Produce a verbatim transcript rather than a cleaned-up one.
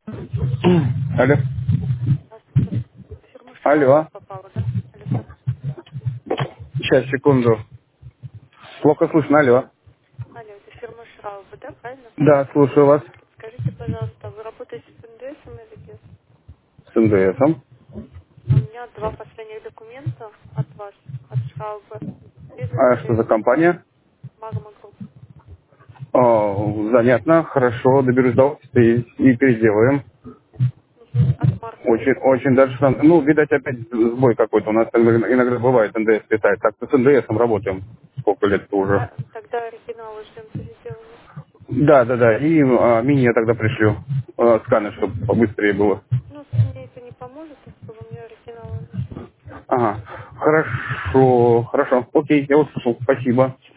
Алло. Здравствуйте. Фирма Шрау Алло. попала, да? Алло, всё. Сейчас, секунду. Плохо слышно, алло. Алло, это фирма Шрау, да, правильно? Да, слушаю вас. Скажите, пожалуйста, вы работаете с эн дэ эсом или без? С эн дэ эсом. У меня два последних документа от вас, от Шраубы, без А что за эн дэ эса, компания? Магма Групп. О, занятно, хорошо, доберусь до офиса и, и переделаем. Угу. От марта. Очень, очень даже, сан- ну, видать, опять сбой какой-то. У нас иногда, иногда бывает, эн дэ эс летает. Так-то с эн дэ эсом работаем. Сколько лет уже. Тогда, тогда оригиналы ждем переделания. Да, да, да. И а, мини я тогда пришлю. А, сканер, чтобы побыстрее было. Ну, с мне это не поможет, если вы мне оригиналы нужны. Ага. Хорошо, хорошо. Окей, я услышал. Спасибо.